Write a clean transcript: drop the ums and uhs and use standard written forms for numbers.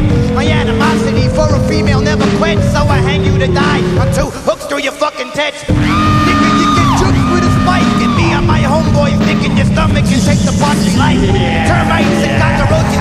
My animosity for a female never quench, so I hang you to die on 2 hooks through your fucking tits. Nigga, you get juked with a spike, and me and my homeboys thinking your stomach can take the punch like termites and cockroaches.